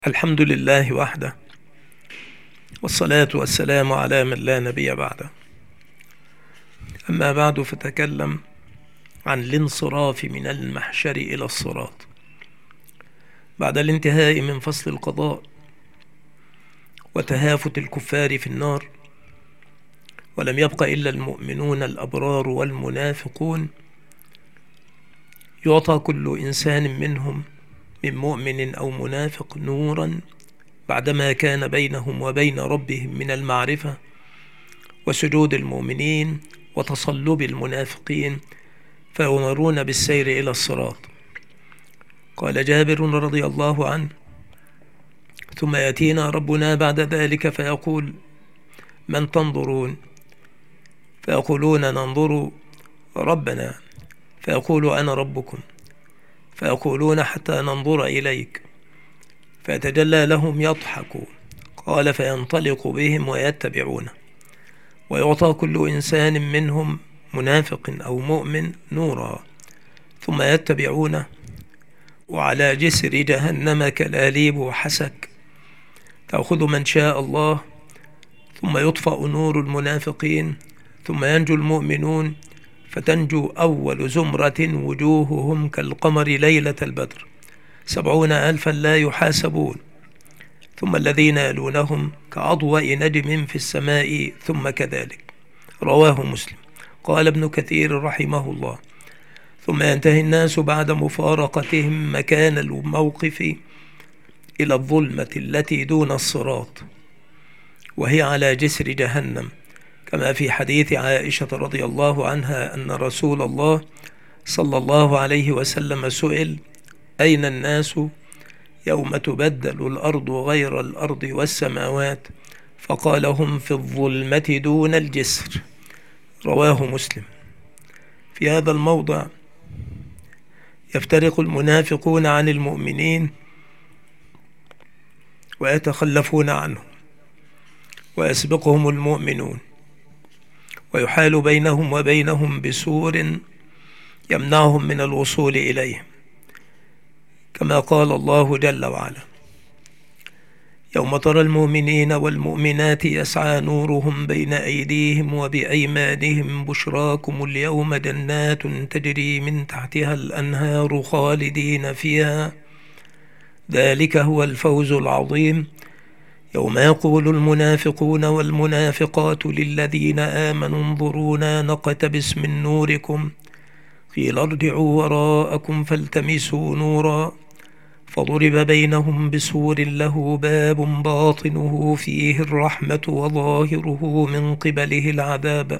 الحمد لله وحده، والصلاة والسلام على من لا نبي بعده. أما بعد، فتكلم عن الانصراف من المحشر إلى الصراط بعد الانتهاء من فصل القضاء وتهافت الكفار في النار، ولم يبق إلا المؤمنون الأبرار والمنافقون. يعطى كل إنسان منهم من مؤمن أو منافق نورا بعدما كان بينهم وبين ربهم من المعرفة وسجود المؤمنين وتصلب المنافقين، فيؤمرون بالسير إلى الصراط. قال جابر رضي الله عنه: ثم يأتينا ربنا بعد ذلك فيقول: من تنظرون؟ فيقولون: ننظر ربنا. فيقول: أنا ربكم. فيقولون: حتى ننظر إليك. فيتجلى لهم يضحك. قال: فينطلق بهم ويتبعونه. ويعطى كل إنسان منهم منافق أو مؤمن نورا، ثم يتبعونه، وعلى جسر جهنم كلاليب وحسك تأخذ من شاء الله، ثم يطفأ نور المنافقين، ثم ينجو المؤمنون، فتنجو أول زمرة وجوههم كالقمر ليلة البدر 70,000 لا يحاسبون، ثم الذين يلونهم كأضواء نجم في السماء، ثم كذلك. رواه مسلم. قال ابن كثير رحمه الله: ثم ينتهي الناس بعد مفارقتهم مكان الموقف إلى الظلمة التي دون الصراط، وهي على جسر جهنم، كما في حديث عائشة رضي الله عنها أن رسول الله صلى الله عليه وسلم سئل: أين الناس يوم تبدل الأرض غير الأرض والسماوات؟ فقال: هم في الظلمة دون الجسر. رواه مسلم. في هذا الموضع يفترق المنافقون عن المؤمنين ويتخلفون عنهم، ويسبقهم المؤمنون، ويحال بينهم وبينهم بسور يمنعهم من الوصول إليهم، كما قال الله جل وعلا: يوم ترى المؤمنين والمؤمنات يسعى نورهم بين أيديهم وبأيمانهم بشراكم اليوم جنات تجري من تحتها الأنهار خالدين فيها، ذلك هو الفوز العظيم. يوم يقول المنافقون والمنافقات للذين آمنوا انظرونا نقتبس من نوركم، قيل ارجعوا وراءكم فالتمسوا نورا، فضرب بينهم بسور له باب باطنه فيه الرحمة وظاهره من قبله العذاب،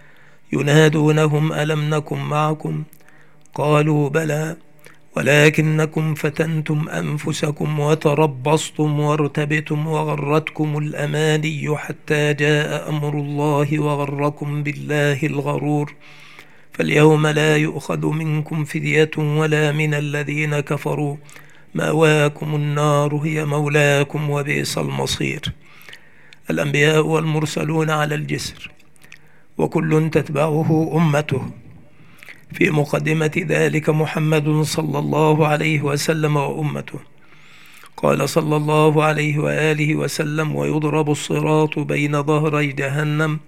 ينادونهم ألم نكن معكم؟ قالوا بلى، ولكنكم فتنتم أنفسكم وتربصتم وارتبتم وغرتكم الأماني حتى جاء أمر الله وغركم بالله الغرور، فاليوم لا يؤخذ منكم فدية ولا من الذين كفروا، مأواكم النار هي مولاكم وبئس المصير. الأنبياء والمرسلون على الجسر، وكل تتبعه أمته. في مقدمة ذلك محمد صلى الله عليه وسلم وأمته. قال صلى الله عليه وآله وسلم: ويضرب الصراط بين ظهري جهنم،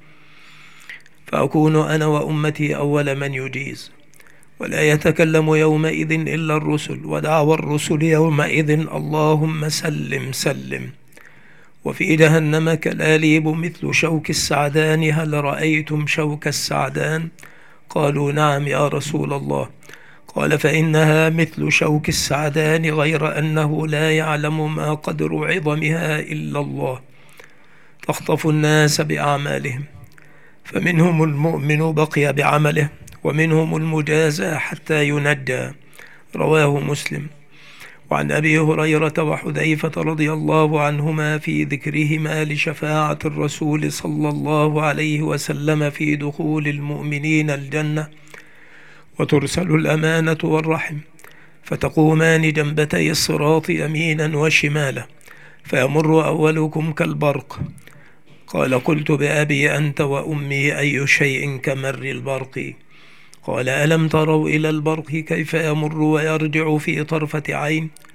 فأكون أنا وأمتي أول من يجيز، ولا يتكلم يومئذ إلا الرسل، ودعوى الرسل يومئذ اللهم سلم سلم. وفي جهنم كلاليب مثل شوك السعدان، هل رأيتم شوك السعدان؟ قالوا: نعم يا رسول الله. قال: فإنها مثل شوك السعدان، غير أنه لا يعلم ما قدر عظمها إلا الله، تخطف الناس بأعمالهم، فمنهم المؤمن بقي بعمله، ومنهم المجازى حتى ينجى. رواه مسلم. وعن أبي هريرة وحذيفة رضي الله عنهما في ذكرهما لشفاعة الرسول صلى الله عليه وسلم في دخول المؤمنين الجنة: وترسل الأمانة والرحم، فتقومان جنبتي الصراط يمينا وشمالا، فيمر أولكم كالبرق. قال: قلت بأبي أنت وأمي أي شيء كمر البرق؟ قال: ألم تروا إلى البرق كيف يمر ويرجع في طرفة عين،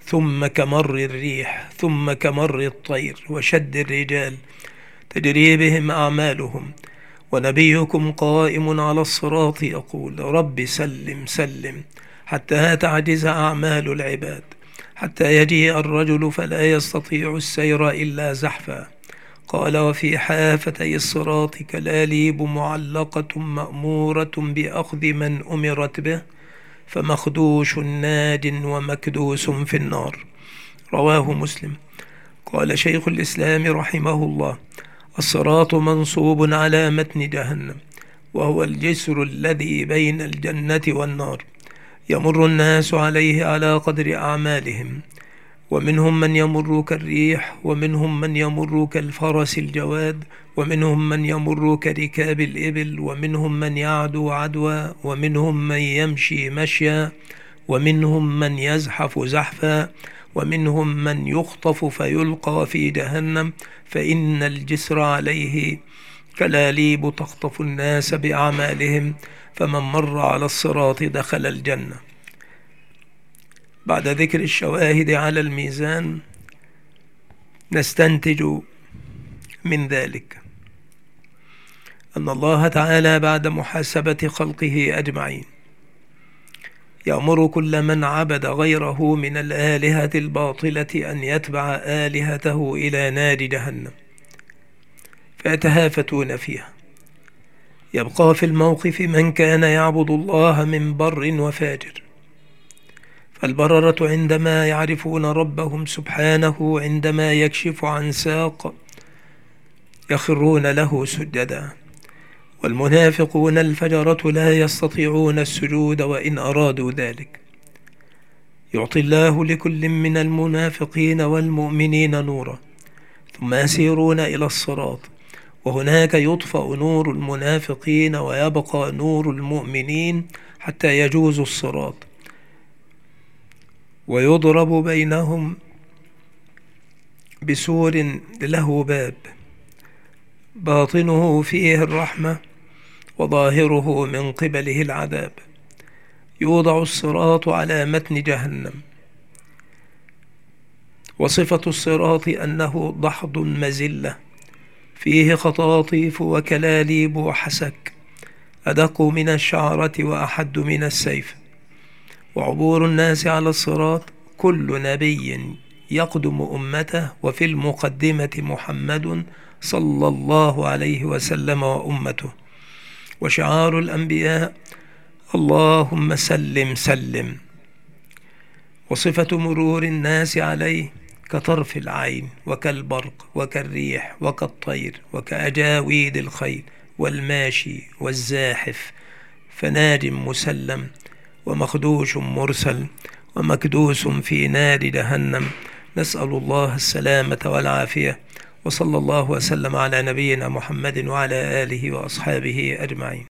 ثم كمر الريح ثم كمر الطير وشد الرجال تجري بهم أعمالهم. ونبيكم قائم على الصراط يقول رب سلم سلم حتى تعجز أعمال العباد، حتى يجيء الرجل فلا يستطيع السير إلا زحفا. قال وفي حافتي الصراط كلاليب معلقة مأمورة بأخذ من أمرت به، فمخدوش ناد ومكدوس في النار. رواه مسلم. قال شيخ الإسلام رحمه الله: الصراط منصوب على متن جهنم، وهو الجسر الذي بين الجنة والنار، يمر الناس عليه على قدر أعمالهم، ومنهم من يمر كالريح، ومنهم من يمر كالفرس الجواد، ومنهم من يمر كركاب الإبل، ومنهم من يعدو عدوى، ومنهم من يمشي مشيا، ومنهم من يزحف زحفا، ومنهم من يخطف فيلقى في جهنم، فإن الجسر عليه كلاليب تخطف الناس بأعمالهم، فمن مر على الصراط دخل الجنة. بعد ذكر الشواهد على الميزان نستنتج من ذلك أن الله تعالى بعد محاسبة خلقه أجمعين يأمر كل من عبد غيره من الآلهة الباطلة أن يتبع آلهته إلى نار جهنم فيتهافتون فيها. يبقى في الموقف من كان يعبد الله من بر وفاجر، فالبررة عندما يعرفون ربهم سبحانه عندما يكشف عن ساق يخرون له سجدا، والمنافقون الفجرة لا يستطيعون السجود وإن أرادوا ذلك. يعطي الله لكل من المنافقين والمؤمنين نورا، ثم يسيرون إلى الصراط، وهناك يطفأ نور المنافقين ويبقى نور المؤمنين حتى يجوزوا الصراط، ويضرب بينهم بسور له باب باطنه فيه الرحمة وظاهره من قبله العذاب. يوضع الصراط على متن جهنم، وصفة الصراط أنه ضحض مزلة فيه خطاطيف وكلاليب وحسك، أدق من الشعرة وأحد من السيف. وعبور الناس على الصراط كل نبي يقدم أمته، وفي المقدمة محمد صلى الله عليه وسلم وأمته. وشعار الأنبياء اللهم سلم سلم. وصفة مرور الناس عليه كطرف العين وكالبرق وكالريح وكالطير وكأجاويد الخيل والماشي والزاحف، فناج مسلم ومخدوش مرسل ومكدوس في نار جهنم. نسأل الله السلامة والعافية، وصلى الله وسلم على نبينا محمد وعلى آله وأصحابه أجمعين.